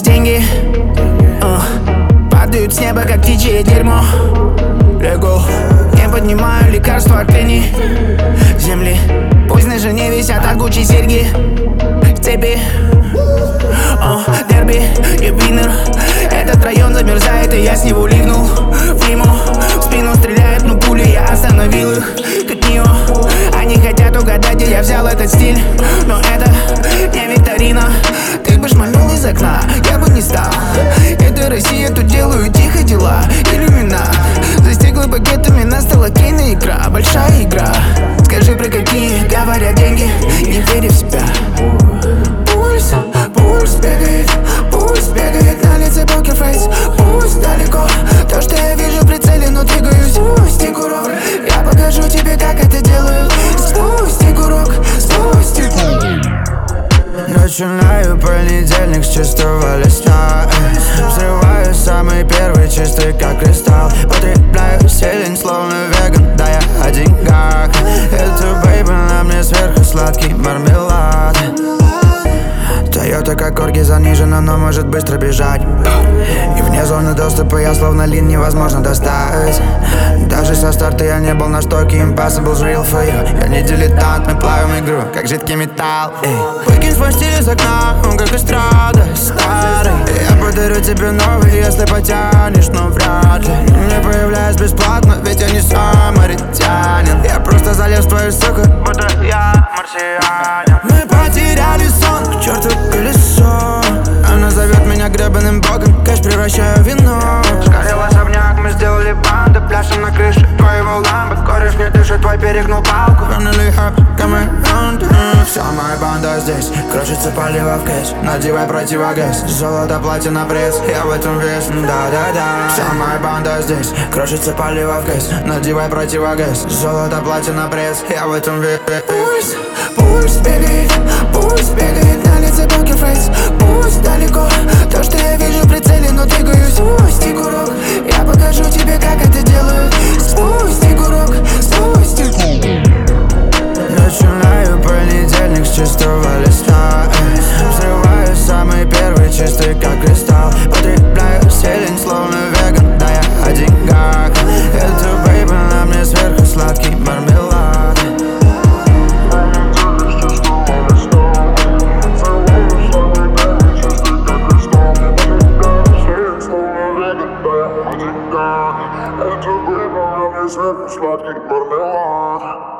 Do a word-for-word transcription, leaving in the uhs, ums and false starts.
деньги, uh, падают с неба, как птичье дерьмо. Легу, не поднимаю лекарства от лени земли. Пусть на жене висят от Гуччи серьги. Цепи, uh, дерби и винер. Этот район замерзает, и я с него ливнул в лиму. В спину стреляют, но пули, я остановил их, как Нио. Они хотят угадать, где я взял этот стиль, но это не викторина. Ты бы шмальнул из окна, я бы не стал. Это Россия, тут делаю тихо дела. Иллюминат, за стеклой пакетами настала кейная игра. Большая игра, скажи, про какие говорят деньги, не верь в себя. Пульс, пульс бегает, пульс бегает на лице покерфейс. Пусть далеко, то, что я вижу в прицеле, но двигаюсь. Спусти курок, я покажу тебе, как это делают. Спусти курок, спусти курок. Начинаю понедельник с чистого листа. Взрываю самый первый, чистый как кристалл. Потребляю зелень, словно веган, да я о деньгах. Это бейбл на мне сверху сладкий мармелад. Тойота как корги занижена, но может быстро бежать. И вне зоны доступа я словно лин, невозможно достать. Даже со старта я не был на стойке, impossible real for you. Я не дилетант, мы плавим игру, как жидкий металл. Выкинь свой стиль из окна, он как эстрада, старый. Я подарю тебе новый, если потянешь, но вряд ли. Не появляюсь бесплатно, ведь я не самаритянин. Я просто залез в твою суку, будто я марсианин. Мы потеряли сон, к черту колесо. Она зовет меня гребаным богом, кэш превращаю в вино. Сгорел особняк, мы сделали банду, пляшем на крыше твоего ламбо. Кореш не дышит, твой перегнул палку. Finally up, come around. Вся моя банда здесь, кружится полива в кэш. Надевай противогаз, золото, платина, пресс. Я в этом весь, да-да-да. Вся моя банда здесь, кружится полива в кэш. Надевай противогаз, золото, платина, пресс. Я в этом весь. Пульс, пульс бегает, пульс бегает на лице покерфейс. Пусть далеко, то, что я вижу в прицеле, но двигаюсь. Спусти курок, я покажу тебе, как это делают. Спусти курок, спусти курок. Начинаю понедельник с чистого листа. Взрываю самый первый, чистый как кристалл. Потребляю зелень, словно веган, да я о деньгах. Это бейбл на мне сверху сладкий мармелад. Это было на мне сверху сладкий мармелад.